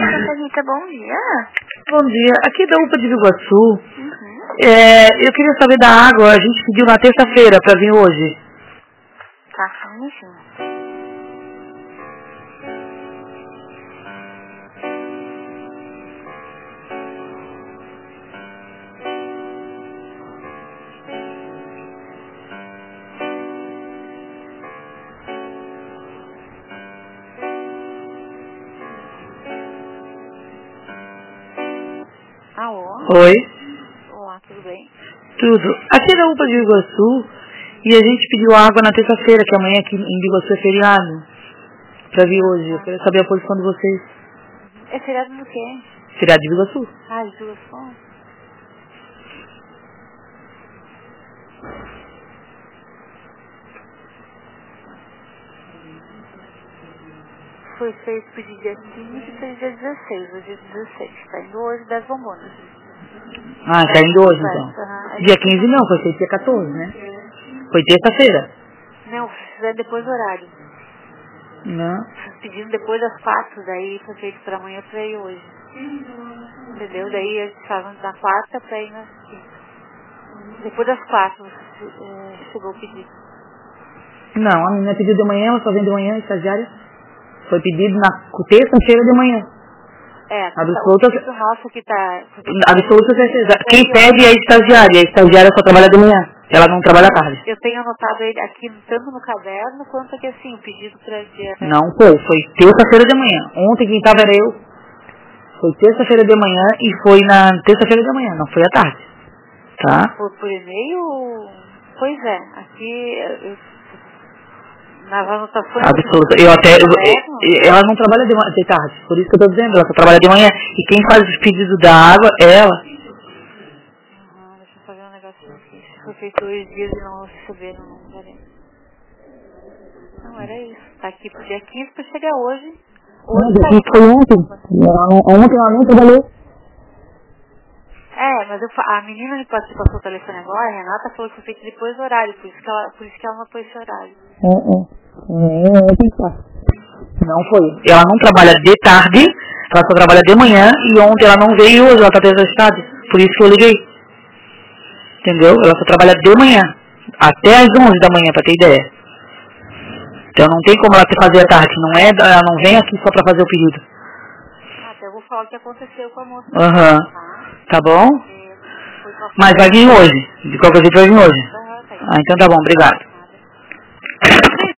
Santa Rita, bom dia. Bom dia. Aqui da UPA de Iguaçu. Eu queria saber da água. A gente pediu na terça-feira para vir hoje. Tá, só um minutinho. Alô? Oi. Olá, tudo bem? Tudo. Aqui da UPA de Iguaçu. E a gente pediu água na terça-feira, que amanhã aqui em Iguaçu é feriado. Para vir hoje. Eu queria saber a posição de vocês. É feriado do quê? Feriado de Iguaçu. Ah, de Iguaçu? Foi feito pedir dia 15 e foi dia 16. Hoje é 16. Tá indo hoje 10 bombonas. Ah, tá indo hoje então. Uhum. Dia 15 não, foi feito dia 14, né? Foi terça-feira. Não, fizeram depois do horário. Não. Pedindo depois das 4, daí foi feito pra amanhã pra ir hoje. Entendeu? Daí eles estavam da quarta pra ir na quinta. Depois das 4 chegou o pedido. Não, a menina pediu de manhã, ela só vem de manhã, estagiária. Foi pedido na terça-feira de manhã. Absoluta, o pedido nosso que tá... absoluta certeza. Quem pede é a estagiária só trabalha de manhã. Ela não trabalha à tarde. Eu tenho anotado ele aqui tanto no caderno quanto aqui assim, o pedido pra dia... Não foi terça-feira de manhã. Ontem quem estava era eu. Foi terça-feira de manhã e foi na terça-feira de manhã, não foi à tarde. Tá? Por e-mail? Pois é, aqui... nas anotações... Absoluta. Ela não trabalha de tarde, por isso que eu estou dizendo, ela só trabalha de manhã. E quem faz os pedidos da água é ela. Deixa eu fazer um negocinho aqui. Se foi feito 2 dias e não receberam, não darei. Não, era isso. Tá aqui pro dia 15 pra chegar hoje. Hoje tá foi ontem. Ontem ela nem trabalhou. Mas a menina que passou o telefone agora, a Renata, falou que foi feito depois do horário, por isso que ela não pôs esse horário. Não foi. Ela não trabalha de tarde, ela só trabalha de manhã e ontem ela não veio, hoje ela tá desgastada. Por isso que eu liguei. Entendeu? Ela só trabalha de manhã. Até às 11 da manhã, pra ter ideia. Então não tem como ela te fazer à tarde. Ela não vem aqui só pra fazer o pedido. Até eu vou falar o que aconteceu com a moça. Tá bom? Mas vai vir hoje. De qualquer jeito vai vir hoje. Tá. Então tá bom, obrigado.